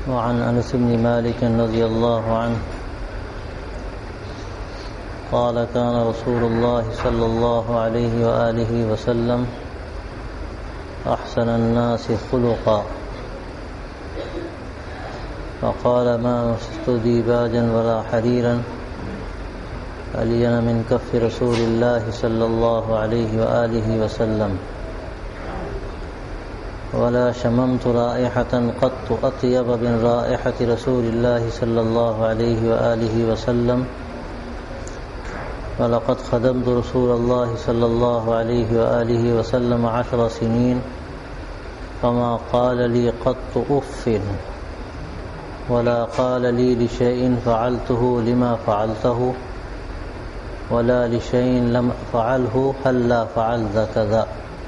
وعن أنس بن مالك رضي الله عنه قال كان رسول الله صلى الله عليه وآله وسلم أحسن الناس خلقا فقال ما مسست ديباجا ولا حريرا ألين من كف رسول الله صلى الله عليه وآله وسلم ولا شممت رائحة قط أطيب من رائحة رسول الله صلى الله عليه وآله وسلم ولقد خدمت رسول الله صلى الله عليه وآله وسلم 10 سنين فما قال لي قط أف ولا قال لي لشيء فعلته لما فعلته ولا لشيء لم أفعله هلا فعلت كذا.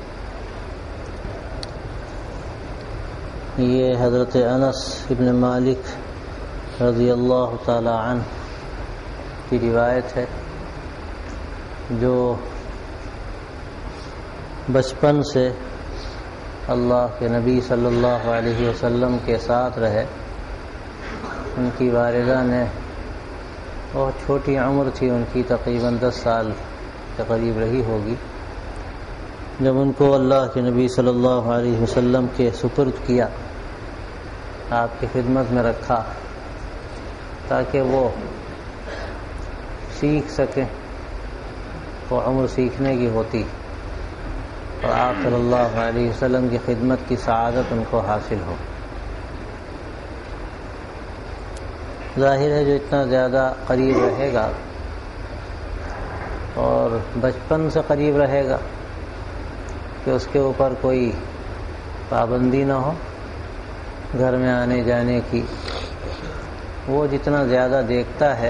یہ حضرت انس ابن مالک رضی اللہ تعالی عنہ کی روایت ہے جو بچپن سے اللہ کے نبی صلی اللہ علیہ وسلم کے ساتھ رہے. ان کی والدہ نے بہت چھوٹی عمر تھی، ان کی تقریباً 10 سال کے قریب رہی ہوگی جب ان کو اللہ کے نبی صلی اللہ علیہ وسلم کے سپرد کیا، آپ کی خدمت میں رکھا تاکہ وہ سیکھ سکیں. وہ عمر سیکھنے کی ہوتی اور آپ صلی اللہ علیہ وسلم کی خدمت کی سعادت ان کو حاصل ہو. ظاہر ہے جو اتنا زیادہ قریب رہے گا اور بچپن سے قریب رہے گا کہ اس کے اوپر کوئی پابندی نہ ہو گھر میں آنے جانے کی، وہ جتنا زیادہ دیکھتا ہے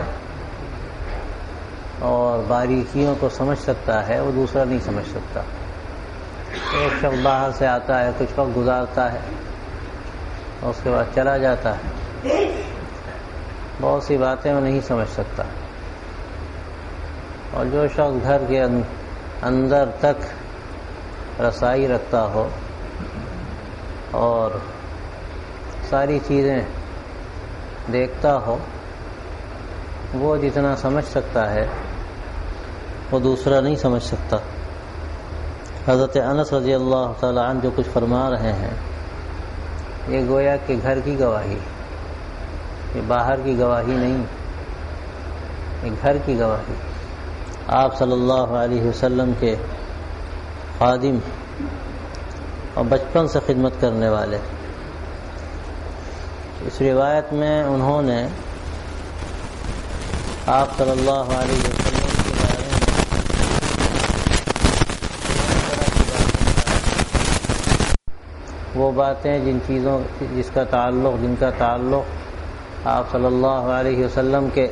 اور باریکیوں کو سمجھ سکتا ہے وہ دوسرا نہیں سمجھ سکتا. ایک شخص باہر سے آتا ہے، کچھ وقت گزارتا ہے اور اس کے بعد چلا جاتا ہے، بہت سی باتیں وہ نہیں سمجھ سکتا. اور جو شخص گھر کے اندر تک رسائی رکھتا ہو اور ساری چیزیں دیکھتا ہو، وہ جتنا سمجھ سکتا ہے وہ دوسرا نہیں سمجھ سکتا. حضرت انس رضی اللہ تعالی عنہ جو کچھ فرما رہے ہیں یہ گویا کہ گھر کی گواہی، یہ باہر کی گواہی نہیں، یہ گھر کی گواہی. آپ صلی اللہ علیہ وسلم کے خادم اور بچپن سے خدمت کرنے والے. اس روایت میں انہوں نے آپ صلی اللہ علیہ وسلم کے بارے میں وہ باتیں جن کا تعلق آپ صلی اللہ علیہ وسلم کے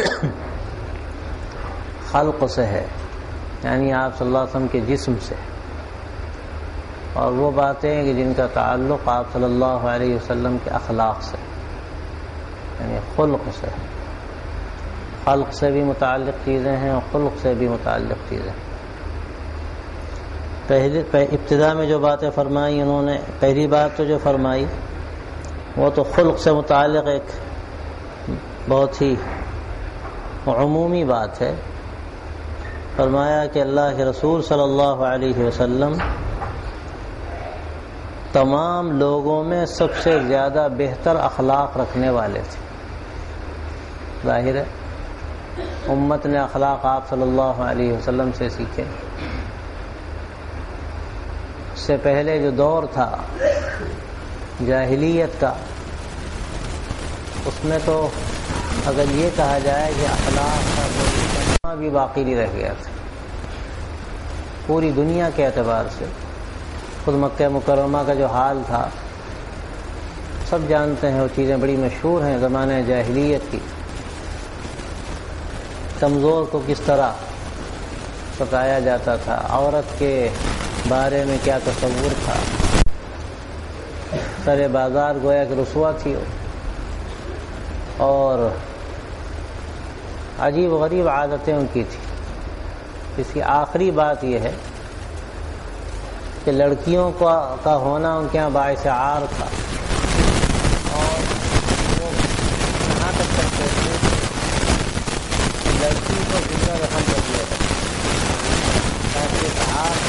خلق سے ہے، یعنی آپ صلی اللہ علیہ وسلم کے جسم سے، اور وہ باتیں کہ جن کا تعلق آپ صلی اللہ علیہ وسلم کے اخلاق سے، یعنی خلق سے. خلق سے بھی متعلق چیزیں ہیں اور خلق سے بھی متعلق چیزیں. ابتدا میں جو باتیں فرمائی انہوں نے، پہلی بات تو جو فرمائی وہ تو خلق سے متعلق ایک بہت ہی عمومی بات ہے. فرمایا کہ اللہ کے رسول صلی اللہ علیہ وسلم تمام لوگوں میں سب سے زیادہ بہتر اخلاق رکھنے والے تھے. ظاہر ہے امت نے اخلاق آپ صلی اللہ علیہ وسلم سے سیکھے. اس سے پہلے جو دور تھا جاہلیت کا، اس میں تو اگر یہ کہا جائے کہ اخلاق کا کوئی کلمہ بھی باقی نہیں رہ گیا تھا پوری دنیا کے اعتبار سے. خود مکہ مکرمہ کا جو حال تھا سب جانتے ہیں، وہ چیزیں بڑی مشہور ہیں زمانہ جاہلیت کی. کمزور کو کس طرح ستایا جاتا تھا، عورت کے بارے میں کیا تصور تھا، سر بازار گویا کہ رسوا تھی. اور عجیب غریب عادتیں ان کی تھیں. اس کی آخری بات یہ ہے کہ لڑکیوں کا ہونا ان کے یہاں باعث عار تھا، اور تک کرتے تھے کہ لڑکی کو زندہ رحم کر دیا تھا تاکہ اتحاد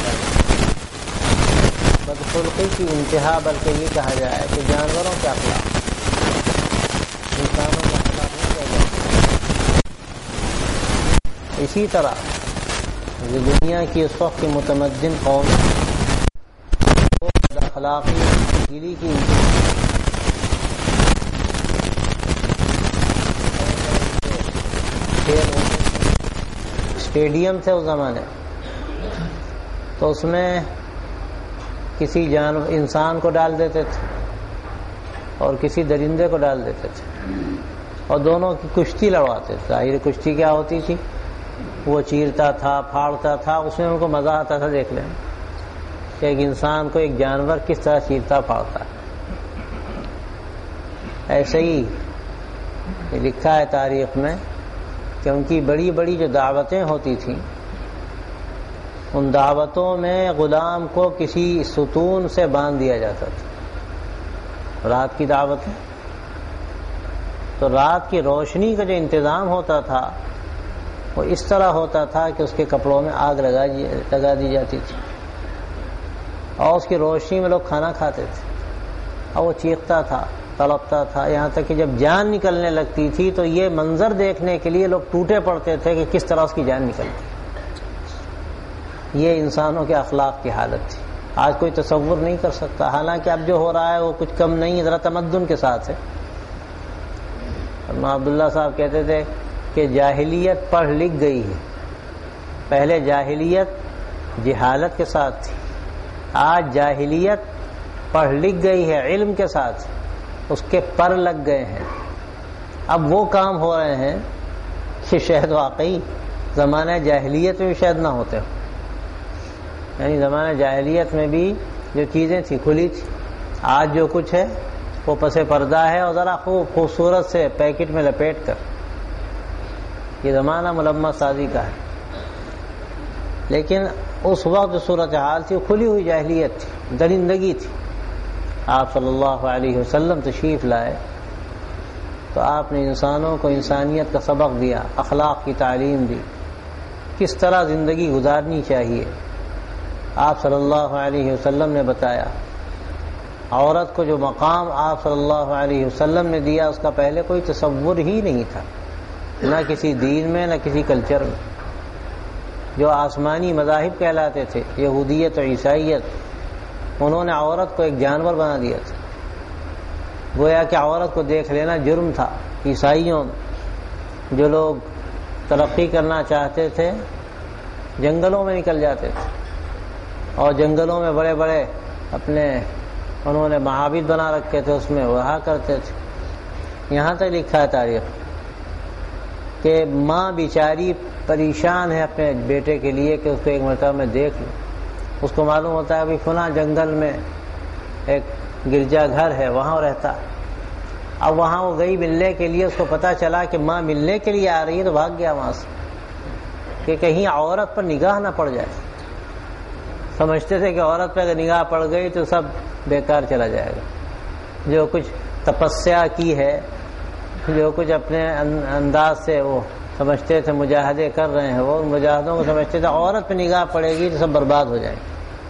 بدخلقی کی انتہا، بلکہ یہ کہا جائے کہ جانوروں کے اخلاق انسانوں کے اخلاق نہیں کہہ جاتے۔ اسی طرح یہ دنیا کی اس وقت کی متمدن قوم اخلاقی تبدیلی کی اسٹیڈیم تھے اس زمانے، تو اس میں کسی انسان کو ڈال دیتے تھے اور کسی درندے کو ڈال دیتے تھے اور دونوں کی کشتی لڑواتے تھے۔ ظاہر کشتی کیا ہوتی تھی، وہ چیرتا تھا، پھاڑتا تھا، اس میں ان کو مزہ آتا تھا دیکھ لیں کہ ایک انسان کو ایک جانور کس طرح چیرتا پھاڑتا ہے۔ ایسے ہی لکھا ہے تاریخ میں کہ ان کی بڑی بڑی جو دعوتیں ہوتی تھیں، ان دعوتوں میں غلام کو کسی ستون سے باندھ دیا جاتا تھا۔ رات کی دعوت ہے تو رات کی روشنی کا جو انتظام ہوتا تھا وہ اس طرح ہوتا تھا کہ اس کے کپڑوں میں آگ لگا دی جاتی تھی اور اس کی روشنی میں لوگ کھانا کھاتے تھے، اور وہ چیختا تھا، تڑپتا تھا، یہاں تک کہ جب جان نکلنے لگتی تھی تو یہ منظر دیکھنے کے لیے لوگ ٹوٹے پڑتے تھے کہ کس طرح اس کی جان نکلتی۔ یہ انسانوں کے اخلاق کی حالت تھی، آج کوئی تصور نہیں کر سکتا۔ حالانکہ اب جو ہو رہا ہے وہ کچھ کم نہیں، ذرا تمدن کے ساتھ ہے۔ عبداللہ صاحب کہتے تھے کہ جاہلیت پڑھ لکھ گئی ہے، پہلے جاہلیت جہالت کے ساتھ تھی، آج جاہلیت پڑھ لکھ گئی ہے علم کے ساتھ، اس کے پر لگ گئے ہیں۔ اب وہ کام ہو رہے ہیں کہ شاید واقعی زمانہ جاہلیت میں بھی شاید نہ ہوتے ہو، یعنی زمانہ جاہلیت میں بھی جو چیزیں تھی کھلی تھی، آج جو کچھ ہے وہ پس پردہ ہے اور ذرا خوبصورت سے پیکٹ میں لپیٹ کر۔ یہ زمانہ ملمہ سازی کا ہے، لیکن اس وقت جو صورتحال تھی وہ کھلی ہوئی جاہلیت تھی، درندگی تھی۔ آپ صلی اللہ علیہ وسلم تشریف لائے تو آپ نے انسانوں کو انسانیت کا سبق دیا، اخلاق کی تعلیم دی، کس طرح زندگی گزارنی چاہیے۔ آپ صلی اللہ علیہ وسلم نے بتایا، عورت کو جو مقام آپ صلی اللہ علیہ وسلم نے دیا اس کا پہلے کوئی تصور ہی نہیں تھا، نہ کسی دین میں نہ کسی کلچر میں۔ جو آسمانی مذاہب کہلاتے تھے، یہودیت اور عیسائیت، انہوں نے عورت کو ایک جانور بنا دیا تھا، گویا کہ عورت کو دیکھ لینا جرم تھا۔ عیسائیوں جو لوگ ترقی کرنا چاہتے تھے جنگلوں میں نکل جاتے تھے اور جنگلوں میں بڑے بڑے اپنے انہوں نے معابد بنا رکھے تھے، اس میں رہا کرتے تھے۔ یہاں تک لکھا ہے تاریخ کہ ماں بیچاری پریشان ہے اپنے بیٹے کے لیے کہ اس کو ایک مرتبہ میں دیکھ لوں۔ اس کو معلوم ہوتا ہے کہ فلاں جنگل میں ایک گرجا گھر ہے، وہاں رہتا۔ اب وہاں وہ گئی ملنے کے لیے، اس کو پتہ چلا کہ ماں ملنے کے لیے آ رہی ہے تو بھاگ گیا وہاں سے کہ کہیں عورت پر نگاہ نہ پڑ جائے۔ سمجھتے تھے کہ عورت پہ اگر نگاہ پڑ گئی تو سب بیکار چلا جائے گا، جو کچھ تپسیا کی ہے، جو کچھ اپنے انداز سے وہ سمجھتے تھے مجاہدے کر رہے ہیں، وہ مجاہدوں کو سمجھتے تھے عورت پہ نگاہ پڑے گی تو سب برباد ہو جائیں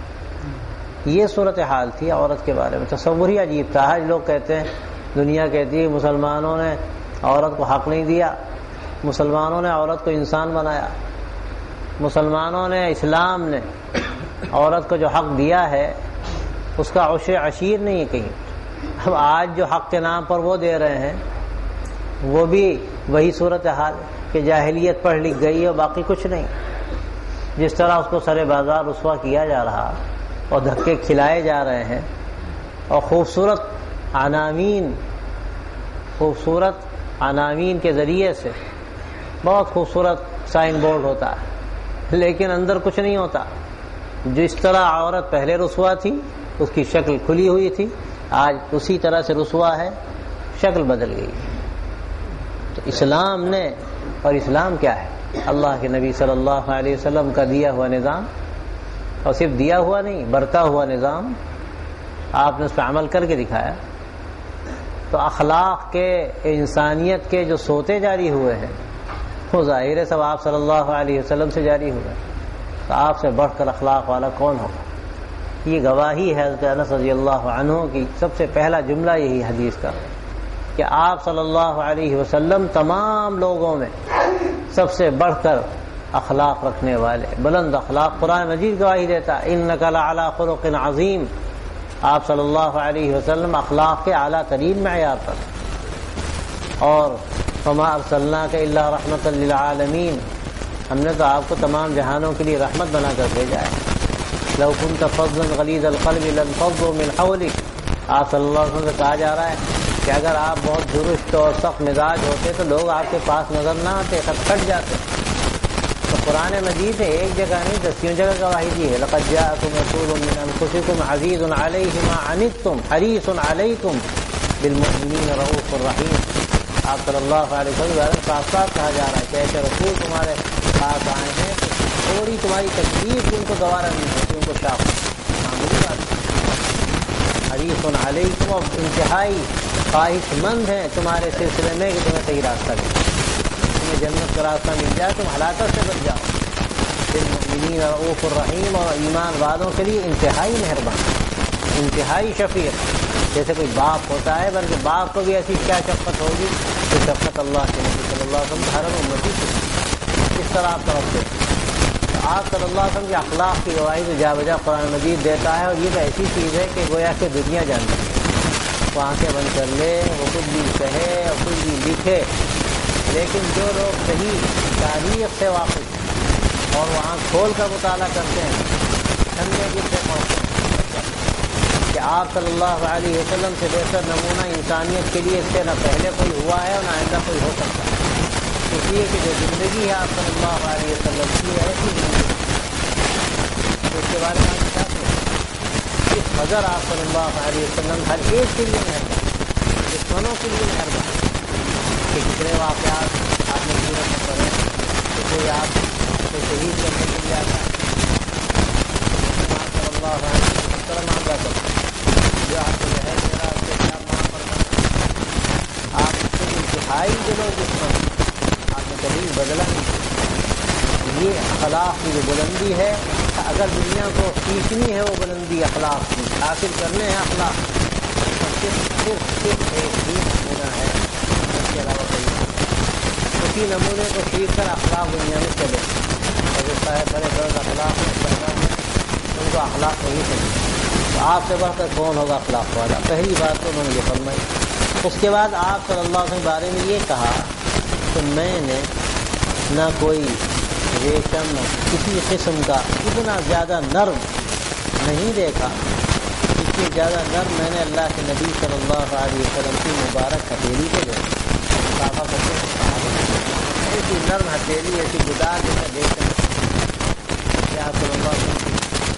گے۔ یہ صورتحال تھی عورت کے بارے میں، تصور ہی عجیب تھا۔ آج لوگ کہتے ہیں، دنیا کہتی ہے مسلمانوں نے عورت کو حق نہیں دیا، مسلمانوں نے عورت کو انسان بنایا، مسلمانوں نے، اسلام نے عورت کو جو حق دیا ہے اس کا عشر عشیر نہیں ہے کہیں۔ اب آج جو حق کے نام پر وہ دے رہے ہیں وہ بھی وہی صورتحال کہ جاہلیت پڑھ لکھ گئی اور باقی کچھ نہیں۔ جس طرح اس کو سرے بازار رسوا کیا جا رہا اور دھکے کھلائے جا رہے ہیں، اور خوبصورت عناوین کے ذریعے سے بہت خوبصورت سائن بورڈ ہوتا ہے لیکن اندر کچھ نہیں ہوتا۔ جس طرح عورت پہلے رسوا تھی، اس کی شکل کھلی ہوئی تھی، آج اسی طرح سے رسوا ہے، شکل بدل گئی۔ تو اسلام نے، اور اسلام کیا ہے؟ اللہ کے نبی صلی اللہ علیہ وسلم کا دیا ہوا نظام، اور صرف دیا ہوا نہیں، برتا ہوا نظام۔ آپ نے اس پہ عمل کر کے دکھایا۔ تو اخلاق کے انسانیت کے جو سوتے جاری ہوئے ہیں وہ ظاہر ہے سب آپ صلی اللہ علیہ وسلم سے جاری ہوئے. تو آپ سے بڑھ کر اخلاق والا کون ہوگا؟ یہ گواہی ہے حضرت انس رضی اللہ عنہ کی. سب سے پہلا جملہ یہی حدیث کا کہ آپ صلی اللہ علیہ وسلم تمام لوگوں میں سب سے بڑھ کر اخلاق رکھنے والے بلند اخلاق. قرآن مجید گواہی دیتا انک لعلی خلق عظیم. آپ صلی اللہ علیہ وسلم اخلاق کے اعلیٰ ترین معیار پر. اور وما ارسلناک الا رحمۃ للعالمین. ہم نے تو آپ کو تمام جہانوں کے لیے رحمت بنا کر بھیجا ہے. لو كنت فظا غلیظ القلب لانفضوا من حولک. آپ صلی اللہ علیہ وسلم سے کہا جا رہا ہے کہ اگر آپ بہت درست اور سخت مزاج ہوتے تو لوگ آپ کے پاس نظر نہ آتے، خط کٹ جاتے. تو قرآن مجید ہے ایک جگہ نہیں دسیوں جگہ گواہی دی ہے. لقد جاءکم رسول من انفسکم عزیز علیہ ما عنتم حریص علیکم بالمؤمنین رؤوف الرحیم. آپ صلی اللہ علیہ وسلم صاف صاف کہا جا رہا ہے کہ ایسے رسول تمہارے پاس آئے ہیں کہ تھوڑی تمہاری تکلیف ان کو گوارا نہیں ہوتی، ان کو شاپ معمولی بات. حریص علیکم، اور انتہائی خواہش مند ہیں تمہارے سلسلے میں کہ تمہیں صحیح راستہ ملے، تمہیں جنت کا راستہ مل جائے، تم ہلاکت سے بچ جاؤ. بالمؤمنین رؤوف الرحیم، اور ایمان والوں کے لیے انتہائی مہربان، انتہائی شفیق. جیسے کوئی باپ ہوتا ہے، بلکہ باپ کو بھی ایسی کیا شفقت ہوگی کہ شفقت اللہ کے نبی صلی اللہ علیہ وسلم ہر امتی سے اس طرح آپ طرف سے. تو آپ صلی اللہ علیہ وسلم کے اخلاق کی گواہی تو جا بجا قرآن مجید دیتا ہے. اور یہ تو ایسی چیز ہے کہ گویا کہ دنیا جانتی ہے. وہ آنکھیں بند کر لے، وہ کچھ بھی کہے اور کچھ بھی لکھے، لیکن جو لوگ صحیح تاریخ سے واقف اور وہ آنکھ کھول کر مطالعہ کرتے ہیں، ٹھنڈے دل سے پہنچتے ہیں کہ آپ صلی اللہ علیہ وسلم سے بہتر نمونہ انسانیت کے لیے اس سے نہ پہلے کوئی ہوا ہے اور نہ آئندہ کوئی ہو سکتا ہے. اس لیے کہ جو زندگی ہے آپ صلی اللہ علیہ وسلم کی ایسی زندگی، اس کے بارے میں آپ کیا سوچیں؟ اس قدر آپ صلی اللہ علیہ وسلم ہر ایک کے لیے مہربان، دشمنوں کے لیے مہربان کہ کتنے واقعات آپ نے سیرت میں پڑھے کہ کوئی آپ کو شہید کرنے کے لیے آتا ہے، آپ صلی اللہ علیہ وسلم آپ جاتا ہے جو آپ کو ہے میرا اس کے خلاف معاف فرمانا. آپ سے انتہائی دلوں دشمن آپ نے کبھی بدلا نہیں. یہ اخلاق کی جو بلندی ہے، اگر دنیا کو سیکھنی ہے وہ بلندی اخلاق کی حاصل کرنے ہیں اخلاق، صرف ایک ہی نمونہ ہے، اس کے علاوہ کوئی نہیں. اسی نمونے کو سیکھ کر اخلاق دنیا میں چلے. اگر صاحب بڑے بڑے اخلاق ان کو اخلاق نہیں چاہیے. تو آپ سے بڑھ کر کون ہوگا اخلاق والا؟ پہلی بات تو انہوں نے یہ فرمائی. اس کے بعد آپ صلی اللہ علیہ وسلم کے بارے میں یہ کہا کہ میں نے نہ کوئی ریشم کسی قسم کا اتنا زیادہ نرم نہیں دیکھا، اس سے زیادہ نرم میں نے اللہ کے نبی صلی اللہ علیہ وسلم کی مبارک ہتھیلی کو دیکھا. ایسی نرم ہتھیلی، ایسی گدا جیسا ریشم کیا صلی اللہ علیہ وسلم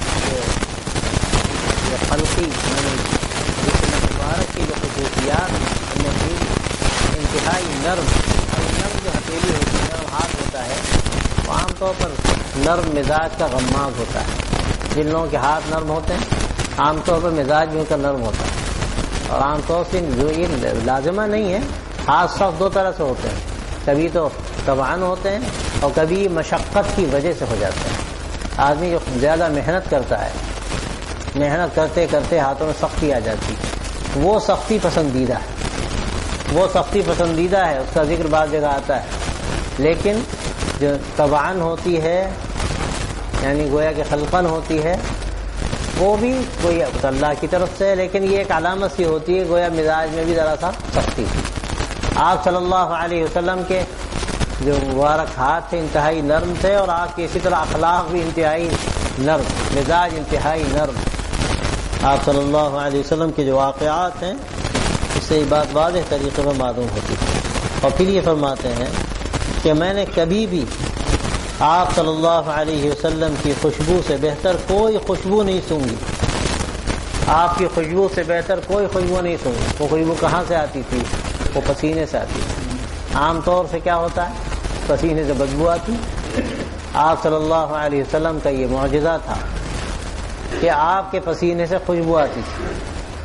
جو خلقی جسم مبارک کی جو خصوصیات انتہائی نرم. اور نرم جو ہتھیلی ہوتی ہے، نرم ہاتھ ہوتا ہے، وہ عام طور پر نرم مزاج کا غماز ہوتا ہے. جن لوگوں کے ہاتھ نرم ہوتے ہیں عام طور پر مزاج بھی ان کا نرم ہوتا ہے. اور عام طور سے جو یہ لازمہ نہیں ہے، ہاتھ سخت دو طرح سے ہوتے ہیں، کبھی تو طبعاً ہوتے ہیں اور کبھی مشقت کی وجہ سے ہو جاتے ہیں. آدمی جو زیادہ محنت کرتا ہے، محنت کرتے کرتے ہاتھوں میں سختی آ جاتی ہے، وہ سختی پسندیدہ ہے، وہ سختی پسندیدہ ہے، اس کا ذکر بعض جگہ آتا ہے. لیکن جو طبعاً ہوتی ہے، یعنی گویا کہ خلقاً ہوتی ہے، وہ بھی گویا اللہ کی طرف سے ہے، لیکن یہ ایک علامت سی ہوتی ہے گویا مزاج میں بھی ذرا سا سختی. آپ صلی اللہ علیہ وسلم کے جو مبارک ہاتھ تھے انتہائی نرم تھے، اور آپ کے اسی طرح اخلاق بھی انتہائی نرم، مزاج انتہائی نرم. آپ صلی اللہ علیہ وسلم کے جو واقعات ہیں اس سے یہ بات واضح طریقے میں معلوم ہوتی ہے. اور پھر یہ فرماتے ہیں کہ میں نے کبھی بھی آپ صلی اللہ علیہ وسلم کی خوشبو سے بہتر کوئی خوشبو نہیں سونگی. آپ کی خوشبو سے بہتر کوئی خوشبو نہیں سونگی. وہ خوشبو کہاں سے آتی تھی؟ وہ پسینے سے آتی تھی. عام طور سے کیا ہوتا ہے؟ پسینے سے بدبو آتی. آپ صلی اللہ علیہ وسلم کا یہ معجزہ تھا کہ آپ کے پسینے سے خوشبو آتی تھی.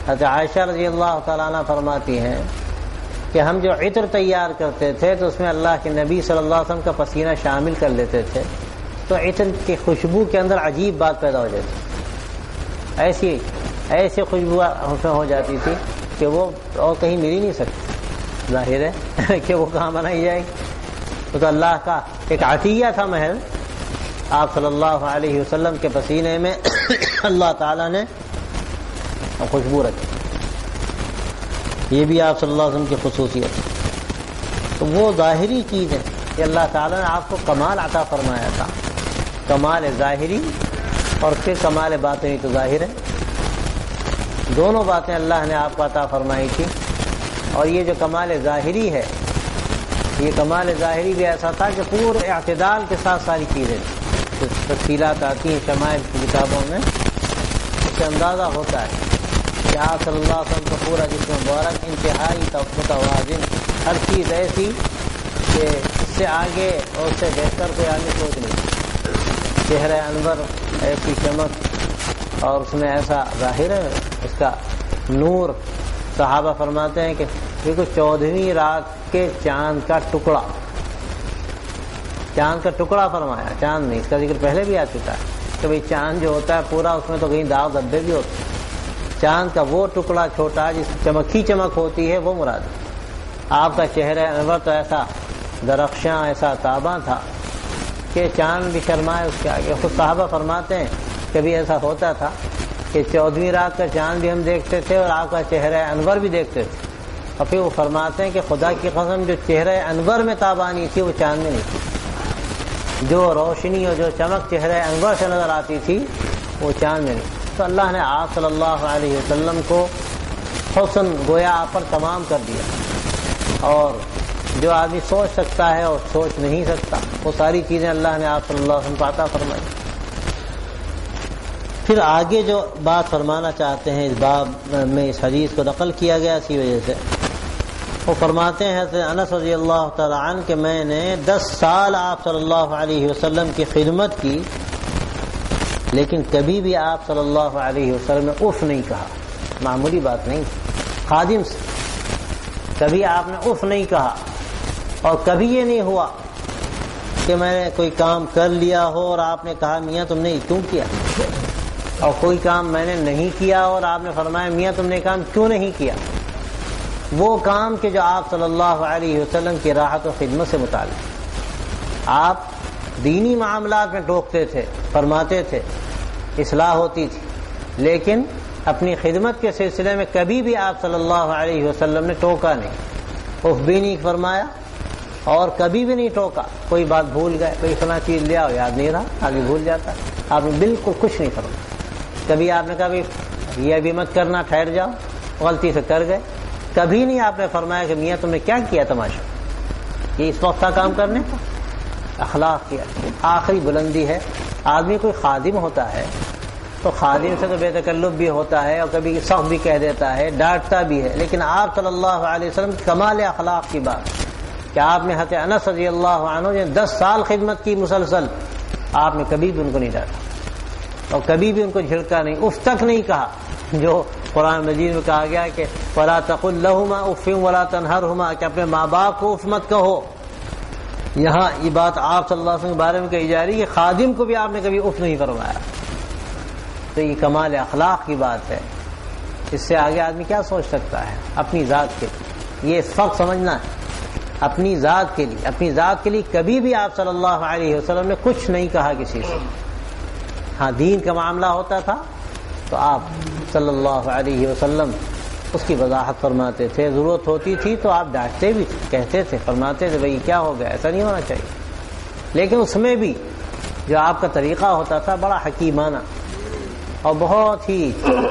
حضرت عائشہ رضی اللہ تعالیٰ عنہ فرماتی ہیں کہ ہم جو عطر تیار کرتے تھے تو اس میں اللہ کے نبی صلی اللہ علیہ وسلم کا پسینہ شامل کر لیتے تھے، تو عطر کی خوشبو کے اندر عجیب بات پیدا ہو جاتی، ایسی خوشبو ہو جاتی تھی کہ وہ اور کہیں مل ہی نہیں سکتی، ظاہر ہے کہ وہ کہاں بنائی جائے گی۔ تو اللہ کا ایک عطیہ تھا محض، آپ صلی اللہ علیہ وسلم کے پسینے میں اللہ تعالیٰ نے خوشبو رکھی، یہ بھی آپ صلی اللہ علیہ وسلم کی خصوصیت ہے۔ تو وہ ظاہری چیز ہے کہ اللہ تعالیٰ نے آپ کو کمال عطا فرمایا تھا، کمال ظاہری اور پھر کمال باطنی، تو ظاہر ہے دونوں باتیں اللہ نے آپ کو عطا فرمائی تھی۔ اور یہ جو کمال ظاہری ہے، یہ کمال ظاہری بھی ایسا تھا کہ پورے اعتدال کے ساتھ ساری چیزیں تفصیلات آتی ہیں شمائل کی کتابوں میں، اس سے اندازہ ہوتا ہے کہ آپ صلی اللہ علیہ وسلم کا پورا جسم مبارک انتہائی متوازن، ہر چیز ایسی کہ اس سے آگے اور اس سے بہتر کوئی آدمی سوچ نہیں، چہرہ انور ایسی چمک اور اس میں ایسا ظاہر ہے اس کا نور۔ صحابہ فرماتے ہیں کہ دیکھو 14ویں رات کے چاند کا ٹکڑا، چاند کا ٹکڑا فرمایا، چاند نہیں، اس کا ذکر پہلے بھی آ چکا ہے کہ بھئی چاند جو ہوتا ہے پورا، اس میں تو کہیں داغ دھبے بھی ہوتے ہیں، چاند کا وہ ٹکڑا چھوٹا جس چمک ہی چمک ہوتی ہے وہ مراد ہے۔ آپ کا چہرہ انور تو ایسا درخشاں، ایسا تاباں تھا کہ چاند بھی شرمائے اس کے آگے۔ خود صحابہ فرماتے ہیں کبھی ایسا ہوتا تھا کہ 14ویں رات کا چاند بھی ہم دیکھتے تھے اور آپ کا چہرہ انور بھی دیکھتے تھے، اور پھر وہ فرماتے ہیں کہ خدا کی قسم جو چہرہ انور میں تابانی تھی وہ چاند میں نہیں تھی، جو روشنی اور جو چمک چہرہ انور سے نظر آتی تھی وہ چاند میں نہیں۔ تو اللہ نے آپ صلی اللہ علیہ وسلم کو حسن گویا آپ پر تمام کر دیا، اور جو آدمی سوچ سکتا ہے اور سوچ نہیں سکتا وہ ساری چیزیں اللہ نے آپ صلی اللہ علیہ وسلم کو عطا فرمائی۔ پھر آگے جو بات فرمانا چاہتے ہیں اس باب میں، اس حدیث کو نقل کیا گیا اسی وجہ سے، وہ فرماتے ہیں حضرت انس رضی اللہ تعالی عنہ کہ میں نے 10 سال آپ صلی اللہ علیہ وسلم کی خدمت کی، لیکن کبھی بھی آپ صلی اللہ علیہ وسلم نے اف نہیں کہا، معمولی بات نہیں، خادم سے کبھی آپ نے اف نہیں کہا، اور کبھی یہ نہیں ہوا کہ میں نے کوئی کام کر لیا ہو اور آپ نے کہا میاں تم نے کیوں کیا، اور کوئی کام میں نے نہیں کیا اور آپ نے فرمایا میاں تم نے کام کیوں نہیں کیا۔ وہ کام کہ جو آپ صلی اللہ علیہ وسلم کی راحت و خدمت سے متعلق، آپ دینی معاملات میں ٹوکتے تھے، فرماتے تھے، اصلاح ہوتی تھی، لیکن اپنی خدمت کے سلسلے میں کبھی بھی آپ صلی اللہ علیہ وسلم نے ٹوکا نہیں، اف بھی نہیں فرمایا اور کبھی بھی نہیں ٹوکا۔ کوئی بات بھول گئے، کوئی فلاں چیز لیا ہو یاد نہیں رہا، آگے بھول جاتا، آپ نے بالکل کچھ نہیں فرمایا۔ کبھی آپ نے کہا یہ ابھی مت کرنا، ٹھہر جاؤ، غلطی سے کر گئے، کبھی نہیں آپ نے فرمایا کہ میاں تم نے کیا کیا تماشا، یہ اس وقت کا کام کرنے کا۔ اخلاق کی آخری بلندی ہے۔ آدمی کوئی خادم ہوتا ہے تو خادم سے تو بے تکلف بھی ہوتا ہے اور کبھی سخت بھی کہہ دیتا ہے، ڈانٹتا بھی ہے، لیکن آپ صلی اللہ علیہ وسلم کی کمال اخلاق کی بات کہ آپ نے حضرت انس رضی اللہ عنہ نے 10 سال خدمت کی مسلسل، آپ نے کبھی بھی ان کو نہیں ڈانٹا اور کبھی بھی ان کو جھڑکا نہیں، اف تک نہیں کہا، جو قرآن مجید میں کہا گیا کہ وَلَا تَقُلْ لَهُمَا اُفٍّ وَلَا تَنْهَرْهُمَا، کہ اپنے ماں باپ کو اف مت کہو۔ یہاں یہ بات آپ صلی اللہ علیہ وسلم کے بارے میں کہی جا رہی ہے کہ خادم کو بھی آپ نے کبھی اف نہیں فرمایا، تو یہ کمال اخلاق کی بات ہے۔ اس سے آگے آدمی کیا سوچ سکتا ہے اپنی ذات کے لیے، یہ اس وقت سمجھنا ہے، اپنی ذات کے لیے، اپنی ذات کے لیے کبھی بھی آپ صلی اللہ علیہ وسلم نے کچھ نہیں کہا کسی سے۔ ہاں دین کا معاملہ ہوتا تھا تو آپ صلی اللہ علیہ وسلم اس کی وضاحت فرماتے تھے، ضرورت ہوتی تھی تو آپ ڈانٹتے بھی تھے، کہتے تھے، فرماتے تھے بھئی کیا ہو گیا، ایسا نہیں ہونا چاہیے، لیکن اس میں بھی جو آپ کا طریقہ ہوتا تھا بڑا حکیمانہ اور بہت ہی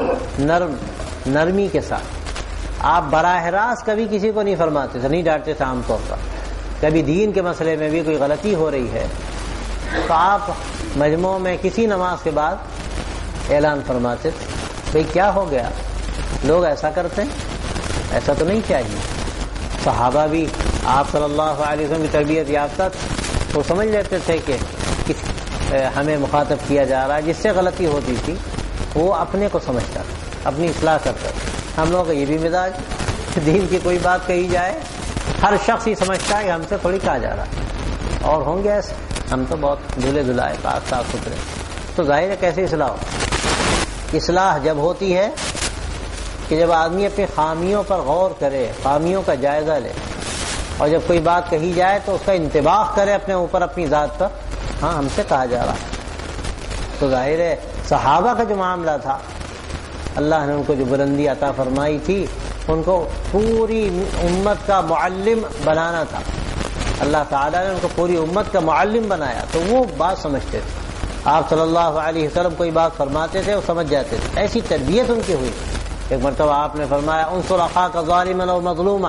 نرمی کے ساتھ، آپ براہ راست کبھی کسی کو نہیں فرماتے تھے، نہیں ڈانٹتے تھے عام طور پر۔ کبھی دین کے مسئلے میں بھی کوئی غلطی ہو رہی ہے تو آپ مجموع میں کسی نماز کے بعد اعلان فرماتے تھے بھئی کیا ہو گیا، لوگ ایسا کرتے ہیں، ایسا تو نہیں چاہیے۔ صحابہ بھی آپ صلی اللہ علیہ وسلم کی تربیت یافتہ وہ سمجھ لیتے تھے کہ ہمیں مخاطب کیا جا رہا ہے، جس سے غلطی ہوتی تھی وہ اپنے کو سمجھتا تھا، اپنی اصلاح کرتا تھا۔ ہم لوگوں کا یہ بھی مزاج، دین کی کوئی بات کہی جائے ہر شخص ہی سمجھتا ہے کہ ہم سے تھوڑی کہا جا رہا ہے، اور ہوں گے ایسے، ہم تو بہت دھلے دھلائے پاک صاف ستھرے. تو ظاہر ہے کیسے اصلاح ہو؟ اصلاح جب ہوتی ہے کہ جب آدمی اپنی خامیوں پر غور کرے، خامیوں کا جائزہ لے، اور جب کوئی بات کہی جائے تو اس کا انتباہ کرے اپنے اوپر، اپنی ذات پر، ہاں ہم سے کہا جا رہا ہے. تو ظاہر ہے صحابہ کا جو معاملہ تھا، اللہ نے ان کو جو بلندی عطا فرمائی تھی، ان کو پوری امت کا معلم بنانا تھا. اللہ تعالیٰ نے ان کو پوری امت کا معلم بنایا، تو وہ بات سمجھتے تھے. آپ صلی اللہ علیہ وسلم کوئی بات فرماتے تھے وہ سمجھ جاتے تھے، ایسی تربیت ان کی ہوئی. ایک مرتبہ آپ نے فرمایا انصر اخاک ظالما او مظلوما،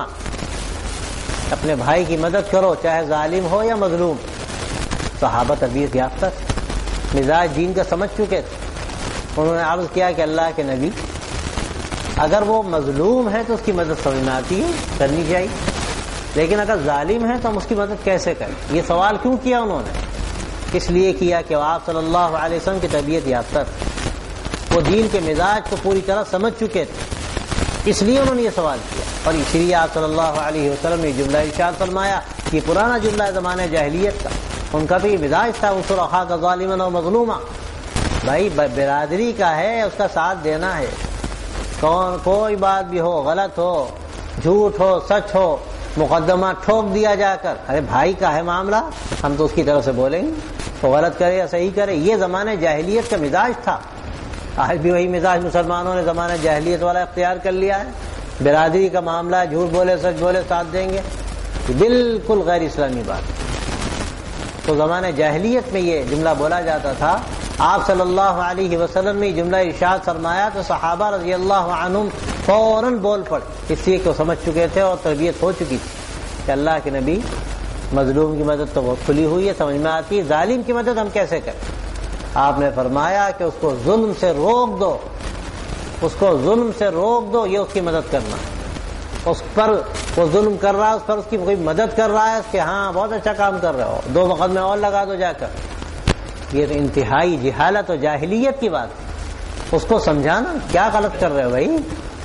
اپنے بھائی کی مدد کرو چاہے ظالم ہو یا مظلوم. صحابہ تربیت یافتہ، مزاج دین کا سمجھ چکے تھے. انہوں نے عرض کیا کہ اللہ کے نبی، اگر وہ مظلوم ہے تو اس کی مدد سمجھ میں آتی ہے، کرنی چاہیے، لیکن اگر ظالم ہے تو ہم اس کی مدد کیسے کریں؟ یہ سوال کیوں کیا انہوں نے؟ اس لیے کیا کہ آپ صلی اللہ علیہ وسلم کی تربیت یافتہ تھے، وہ دین کے مزاج کو پوری طرح سمجھ چکے تھے، اس لیے انہوں نے یہ سوال کیا. اور اسی لیے آپ صلی اللہ علیہ وسلم نے جملہ ارشاد فرمایا، یہ پرانا جملہ ہے زمانہ جاہلیت کا، ان کا بھی مزاج تھا انصر اخاک ظالما او مظلوما. بھائی برادری کا ہے، اس کا ساتھ دینا ہے، کوئی بات بھی ہو، غلط ہو، جھوٹ ہو، سچ ہو، مقدمہ ٹھوک دیا جا کر، ارے بھائی کا ہے معاملہ، ہم تو اس کی طرف سے بولیں گے، وہ غلط کرے یا صحیح کرے. یہ زمانہ جاہلیت کا مزاج تھا. آج بھی وہی مزاج مسلمانوں نے زمانہ جاہلیت والا اختیار کر لیا ہے. برادری کا معاملہ، جھوٹ بولے سچ بولے ساتھ دیں گے، بالکل غیر اسلامی بات. تو زمانہ جاہلیت میں یہ جملہ بولا جاتا تھا. آپ صلی اللہ علیہ وسلم نے جملہ ارشاد فرمایا تو صحابہ رضی اللہ عنہم فوراً بول پڑے، اس لیے کہ وہ سمجھ چکے تھے اور تربیت ہو چکی تھی کہ اللہ کے نبی، مظلوم کی مدد تو بہت کھلی ہوئی ہے، سمجھ میں آتی ہے، ظالم کی مدد ہم کیسے کریں؟ آپ نے فرمایا کہ اس کو ظلم سے روک دو، اس کو ظلم سے روک دو، یہ اس کی مدد کرنا. اس پر وہ ظلم کر رہا ہے، اس پر اس کی کوئی مدد کر رہا ہے، اس کے ہاں بہت اچھا کام کر رہے ہو، 2 مقدمے اور لگا دو جا کر. یہ تو انتہائی جہالت اور جاہلیت کی بات ہے. اس کو سمجھانا کیا غلط کر رہے ہو بھائی،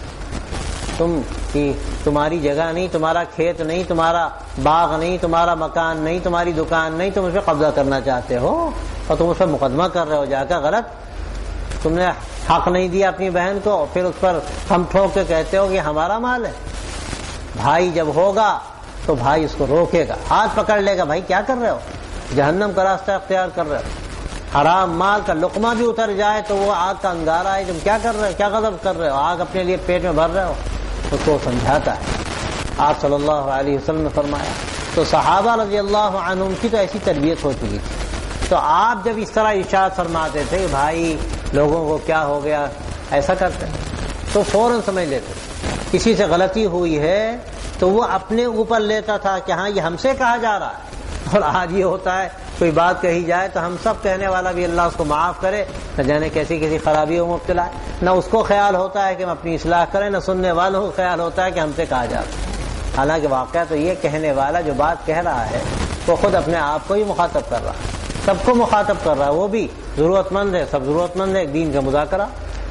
تمہاری جگہ نہیں، تمہارا کھیت نہیں، تمہارا باغ نہیں، تمہارا مکان نہیں، تمہاری دکان نہیں، تم اس پہ قبضہ کرنا چاہتے ہو اور تم اس پر مقدمہ کر رہے ہو جا کر. غلط، تم نے حق نہیں دیا اپنی بہن کو، پھر اس پر ہم ٹھوک کے کہتے ہو کہ ہمارا مال ہے. بھائی جب ہوگا تو بھائی اس کو روکے گا، ہاتھ پکڑ لے گا، بھائی کیا کر رہے ہو، جہنم کا راستہ اختیار کر رہے ہو. حرام مال کا لقمہ بھی اتر جائے تو وہ آگ کا انگارہ ہے، تم کیا کر رہے ہو، کیا غضب کر رہے ہو، آگ اپنے لیے پیٹ میں بھر رہے ہو. اس کو سمجھاتا ہے. آپ صلی اللہ علیہ وسلم نے فرمایا. تو صحابہ رضی اللہ عنہم کی تو ایسی تربیت ہو چکی تھی. تو آپ جب اس طرح ارشاد فرماتے تھے کہ بھائی لوگوں کو کیا ہو گیا ایسا کرتے تو فوراً سمجھ لیتے. کسی سے غلطی ہوئی ہے تو وہ اپنے اوپر لیتا تھا کہ ہاں یہ ہم سے کہا جا رہا ہے. اور آج یہ ہوتا ہے کوئی بات کہی جائے تو ہم سب کہنے والا بھی اللہ اس کو معاف کرے، نہ جانے کیسی خرابیوں میں مبتلا ہے. نہ اس کو خیال ہوتا ہے کہ ہم اپنی اصلاح کریں، نہ سننے والوں کو خیال ہوتا ہے کہ ہم سے کہا جا رہا ہے. حالانکہ واقعہ تو یہ کہنے والا جو بات کہہ رہا ہے وہ خود اپنے آپ کو ہی مخاطب کر رہا ہے، سب کو مخاطب کر رہا ہے. وہ بھی ضرورت مند ہے، سب ضرورت مند ہے، دین کا مذاکرہ.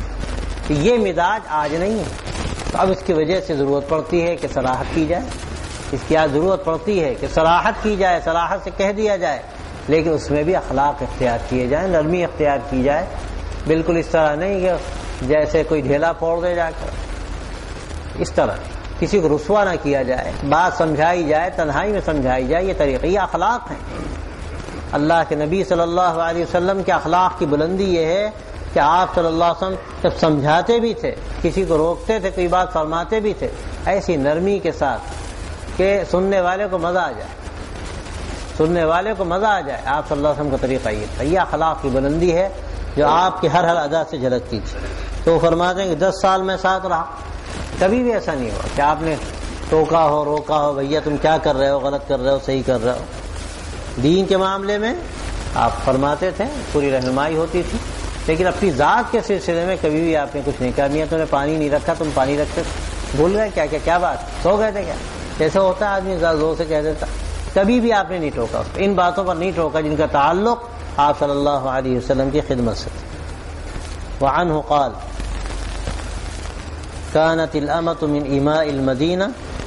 یہ مزاج آج نہیں ہے. تو اب اس کی وجہ سے ضرورت پڑتی ہے کہ صراحت کی جائے. اس کی آج ضرورت پڑتی ہے کہ صراحت کی جائے، صراحت سے کہہ دیا جائے، لیکن اس میں بھی اخلاق اختیار کیے جائیں، نرمی اختیار کی جائے. بالکل اس طرح نہیں کہ جیسے کوئی ڈھیلا پھوڑ دے جا کر، اس طرح کسی کو رسوا نہ کیا جائے، بات سمجھائی جائے، تنہائی میں سمجھائی جائے. یہ طریقہ، یہ اخلاق ہیں. اللہ کے نبی صلی اللہ علیہ وسلم کے اخلاق کی بلندی یہ ہے کہ آپ صلی اللہ علیہ وسلم جب سمجھاتے بھی تھے، کسی کو روکتے تھے، کوئی بات فرماتے بھی تھے، ایسی نرمی کے ساتھ کہ سننے والے کو مزہ آ جائے، سننے والے کو مزہ آ جائے. آپ صلی اللہ علیہ وسلم کا طریقہ یہ تھا. یہ اخلاق کی بلندی ہے جو آپ کی ہر ادا سے جھلکتی تھی. تو وہ فرماتے ہیں کہ 10 سال میں ساتھ رہا، کبھی بھی ایسا نہیں ہوا کہ آپ نے ٹوکا ہو، روکا ہو، بھیا تم کیا کر رہے ہو، غلط کر رہے ہو، صحیح کر رہے ہو. دین کے معاملے میں آپ فرماتے تھے، پوری رہنمائی ہوتی تھی، لیکن اپنی ذات کے سلسلے میں کبھی بھی آپ نے کچھ نہیں کہا. میاں تم نے پانی نہیں رکھا، تم پانی رکھتے بھول گئے کیا بات، سو گئے تھے کیا، جیسے ہوتا ہے آدمی زور سے کہہ دیتا. کبھی بھی آپ نے نہیں ٹوکا، ان باتوں پر نہیں ٹوکا جن کا تعلق آپ صلی اللہ علیہ وسلم کی خدمت سے. وعنہ قال، كانت الأمة من إماء المدينة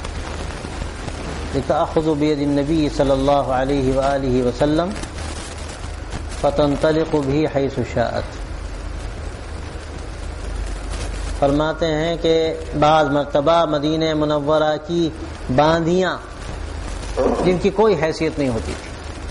لتأخذ بيد النبي صلى الله عليه وآله وسلم فتنطلق به حيث شاءت. فرماتے ہیں کہ بعض مرتبہ مدینہ منورہ کی باندیاں جن کی کوئی حیثیت نہیں ہوتی تھی،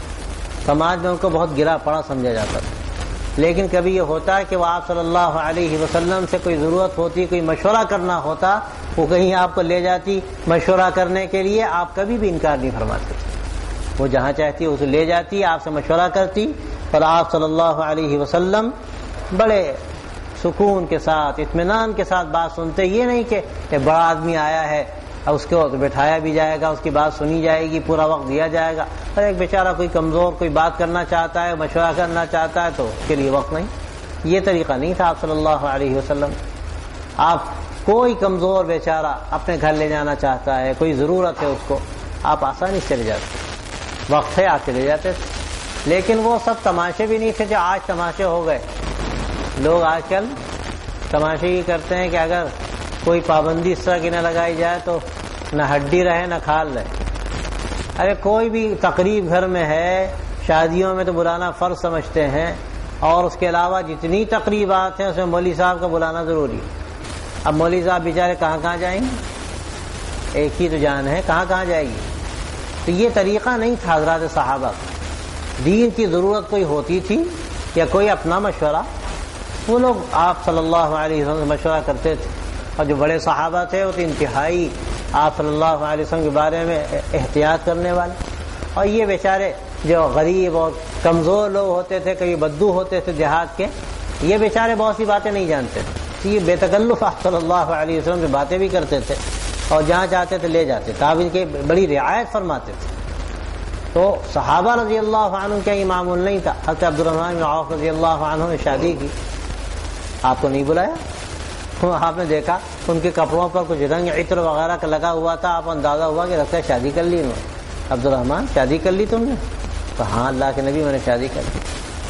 سماج میں ان کو بہت گرا پڑا سمجھا جاتا تھا، لیکن کبھی یہ ہوتا ہے کہ وہ آپ صلی اللہ علیہ وسلم سے کوئی ضرورت ہوتی، کوئی مشورہ کرنا ہوتا، وہ کہیں آپ کو لے جاتی مشورہ کرنے کے لیے، آپ کبھی بھی انکار نہیں فرماتے تھے، وہ جہاں چاہتی اسے لے جاتی، آپ سے مشورہ کرتی، اور آپ صلی اللہ علیہ وسلم بڑے سکون کے ساتھ اطمینان کے ساتھ بات سنتے، یہ نہیں کہ بڑا آدمی آیا ہے اب اس کو بٹھایا بھی جائے گا، اس کی بات سنی جائے گی، پورا وقت دیا جائے گا، اور ایک بیچارہ کوئی کمزور کوئی بات کرنا چاہتا ہے، مشورہ کرنا چاہتا ہے تو اس کے لیے وقت نہیں. یہ طریقہ نہیں تھا آپ صلی اللہ علیہ وسلم. آپ کوئی کمزور بیچارہ اپنے گھر لے جانا چاہتا ہے، کوئی ضرورت ہے اس کو، آپ آسانی سے چلے جاتے، وقت ہے آپ چلے جاتے تھے. لیکن وہ سب تماشے بھی نہیں تھے جو آج تماشے ہو گئے. لوگ آج کل تماشے ہی کرتے ہیں کہ اگر کوئی پابندی اس طرح کی نہ لگائی جائے تو نہ ہڈی رہے نہ کھال رہے. ارے کوئی بھی تقریب گھر میں ہے، شادیوں میں تو بلانا فرض سمجھتے ہیں، اور اس کے علاوہ جتنی تقریبات ہیں اس میں مولوی صاحب کا بلانا ضروری ہے. اب مولوی صاحب بیچارے کہاں کہاں جائیں گے، ایک ہی تو جان ہے، کہاں کہاں جائے گی. تو یہ طریقہ نہیں تھا حضرات صحابہ کا. دین کی ضرورت کوئی ہوتی تھی یا کوئی اپنا مشورہ، وہ لوگ آپ صلی اللہ علیہ وسلم سے مشورہ کرتے تھے. اور جو بڑے صحابہ تھے وہ تو انتہائی آپ صلی اللہ علیہ وسلم کے بارے میں احتیاط کرنے والے. اور یہ بیچارے جو غریب اور کمزور لوگ ہوتے تھے، کبھی بدو ہوتے تھے دیہات کے، یہ بیچارے بہت سی باتیں نہیں جانتے تھے. یہ بے تکلف آپ صلی اللہ علیہ وسلم سے باتیں بھی کرتے تھے اور جہاں چاہتے تھے لے جاتے. آپ ان کی بڑی رعایت فرماتے تھے. تو صحابہ رضی اللہ عنہ کا یہ معمول نہیں تھا. حضرت عبدالرحمن بن عوف رضی اللہ عنہ نے شادی کی، آپ کو نہیں بلایا. آپ نے دیکھا ان کے کپڑوں پر کچھ رنگ عطر وغیرہ کا لگا ہوا تھا، آپ اندازہ ہوا کہ لگتا ہے شادی کر لی انہوں نے. عبدالرحمن شادی کر لی تم نے؟ تو ہاں اللہ کے نبی میں نے شادی کر لی.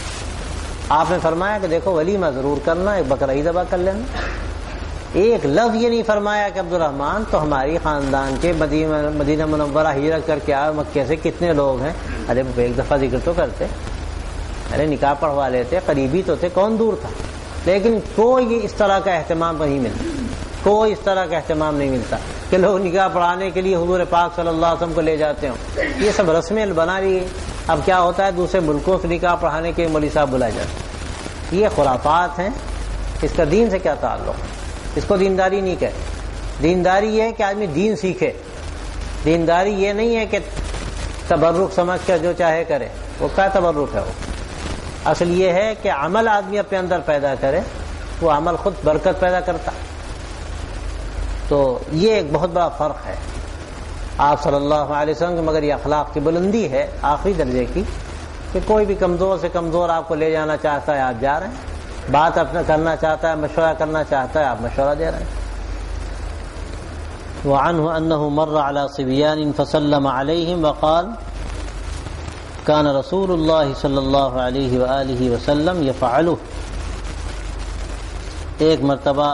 آپ نے فرمایا کہ دیکھو ولیمہ ضرور کرنا، ایک بکرا عید ذبح کر لینا. ایک لفظ یہ نہیں فرمایا کہ عبدالرحمن تو ہماری خاندان کے مدینہ منورہ ہجرت کر کے آئے مکے سے کتنے لوگ ہیں. ارے ایک دفعہ ذکر تو کرتے، ارے نکاح پڑھوا لیتے، قریبی تو تھے، کون دور تھا. لیکن کوئی اس طرح کا اہتمام نہیں ملتا، کوئی اس طرح کا اہتمام نہیں ملتا کہ لوگ نکاح پڑھانے کے لیے حضور پاک صلی اللہ علیہ وسلم کو لے جاتے ہوں. یہ سب رسمیں بنا لی گئی. اب کیا ہوتا ہے دوسرے ملکوں سے نکاح پڑھانے کے مولوی صاحب بلائے جاتے ہیں. یہ خرافات ہیں. اس کا دین سے کیا تعلق؟ اس کو دینداری نہیں کہتے. دینداری یہ ہے کہ آدمی دین سیکھے. دینداری یہ نہیں ہے کہ تبرک سمجھ کر جو چاہے کرے. وہ کیا تبرک ہے؟ وہ اصل یہ ہے کہ عمل آدمی اپنے اندر پیدا کرے، وہ عمل خود برکت پیدا کرتا. تو یہ ایک بہت بڑا فرق ہے آپ صلی اللہ علیہ وسلم. مگر یہ اخلاق کی بلندی ہے آخری درجے کی کہ کوئی بھی کمزور سے کمزور آپ کو لے جانا چاہتا ہے آپ جا رہے ہیں، بات اپنا کرنا چاہتا ہے، مشورہ کرنا چاہتا ہے، آپ مشورہ دے رہے ہیں. وعنه انه مر على صبيان فسلم عليهم وقال كان رسول الله صلی اللہ علیہ وآلہ وسلم يفعله. ایک مرتبہ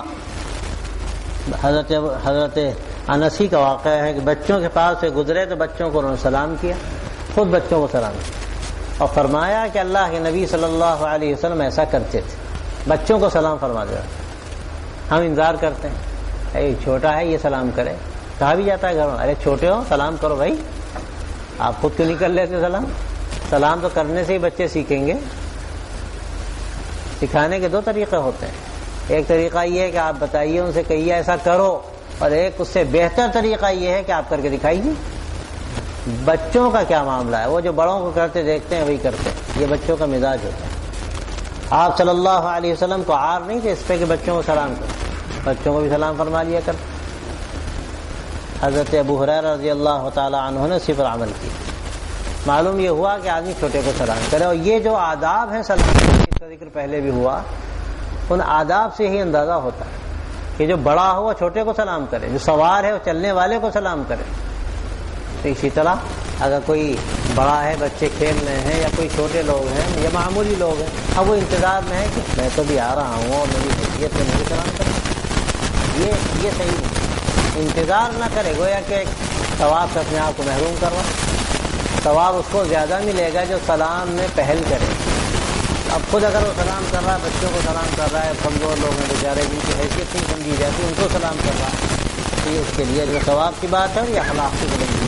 حضرت انسی کا واقعہ ہے کہ بچوں کے پاس سے گزرے تو بچوں کو انہوں نے سلام کیا، خود بچوں کو سلام کیا اور فرمایا کہ اللہ کے نبی صلی اللہ علیہ وسلم ایسا کرتے تھے، بچوں کو سلام فرما دے. ہم انتظار کرتے ہیں اے چھوٹا ہے یہ سلام کرے. کہا بھی جاتا ہے گھروں ارے چھوٹے ہو سلام کرو بھائی، آپ خود کیوں نہیں کر لیتے سلام؟ سلام تو کرنے سے ہی بچے سیکھیں گے. سکھانے کے دو طریقے ہوتے ہیں. ایک طریقہ یہ ہے کہ آپ بتائیے ان سے کہیے ایسا کرو، اور ایک اس سے بہتر طریقہ یہ ہے کہ آپ کر کے دکھائیے. بچوں کا کیا معاملہ ہے؟ وہ جو بڑوں کو کرتے دیکھتے ہیں وہی کرتے ہیں. یہ بچوں کا مزاج ہوتا ہے. آپ صلی اللہ علیہ وسلم کو عار نہیں تھے اس پہ کہ بچوں کو سلام کرو، بچوں کو بھی سلام فرما لیا کرتے. حضرت ابو ہریرہ رضی اللہ تعالی عنہ نے اسی پر عمل کیا. معلوم یہ ہوا کہ آدمی چھوٹے کو سلام کرے. اور یہ جو آداب ہیں سلام اس کا ذکر پہلے بھی ہوا، ان آداب سے ہی اندازہ ہوتا ہے کہ جو بڑا ہو وہ چھوٹے کو سلام کرے، جو سوار ہے وہ چلنے والے کو سلام کرے. تو اسی طرح اگر کوئی بڑا ہے، بچے کھیل رہے ہیں، یا کوئی چھوٹے لوگ ہیں یا معمولی لوگ ہیں، اب وہ انتظار میں ہے کہ میں تو بھی آ رہا ہوں اور میری حیثیت میں مجھے سلام کریں. یہ صحیح نہیں. انتظار نہ کرے گویا کہ ثواب سے اپنے آپ کو محروم کروا. ثواب اس کو زیادہ ملے گا جو سلام میں پہل کرے. اب خود اگر وہ سلام کر رہا ہے، بچوں کو سلام کر رہا ہے، کمزور لوگ ہیں بیچارے جن کی حیثیت نہیں سمجھی جاتی ان کو سلام کر رہا ہے، تو یہ اس کے لیے جو ثواب کی بات ہے اور یہ اخلاق کی بلندی